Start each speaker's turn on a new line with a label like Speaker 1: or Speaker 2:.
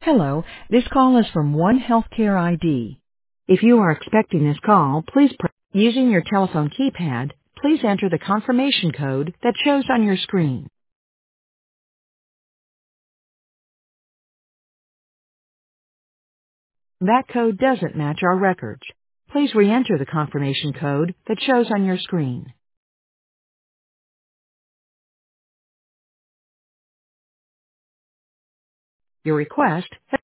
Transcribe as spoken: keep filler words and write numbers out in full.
Speaker 1: Hello, this call is from One Healthcare I D. If you are expecting this call, please press using your telephone keypad, please enter the confirmation code that shows on your screen. That code doesn't match our records. Please re-enter the confirmation code that shows on your screen. Your request